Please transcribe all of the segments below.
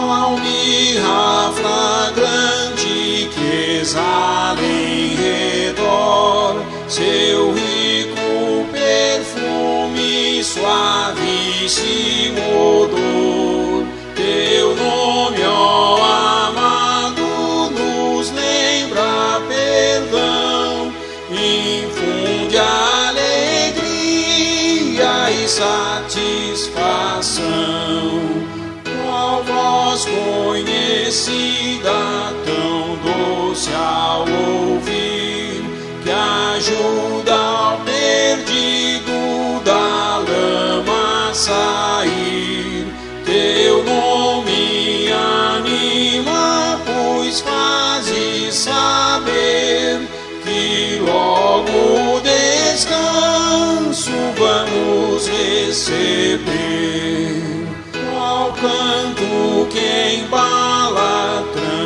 qual mirra flagrante que exala em redor seu rico perfume, suavíssimo odor. Teu nome, ó amado, nos lembra perdão, infunde alegria e satisfação. Qual voz conhecida, tão doce ao ouvir, que ajuda ao perdido da lama a sair. Teu nome anima, pois fazes saber que logo descanso vamos receber. Qual canto que embala,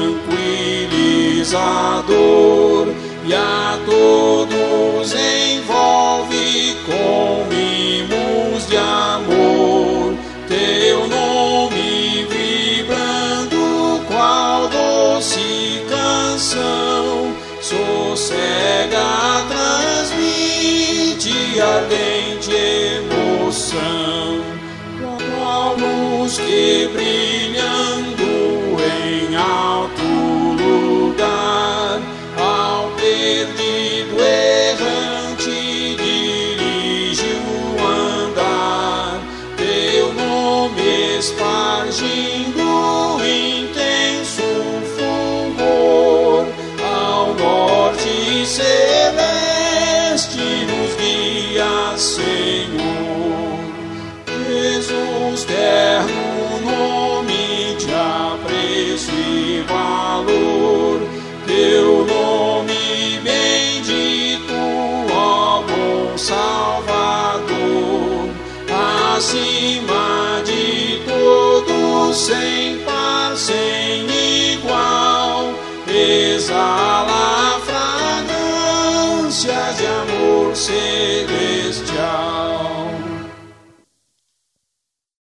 tranquilizador, e a todos envolve com mimos de amor. Teu nome vibrando, qual doce canção, sossega, transmite ardente emoção. Qual luz que brilhando em alto lugar, ao perdido errante dirige o andar. Teu nome espargindo intenso fulgor, ao norte celeste nos guia, Senhor. Jesus, terno nome de apreço e valor, teu nome bendito, ó bom Salvador, acima de todos, sem par, sem igual, exalta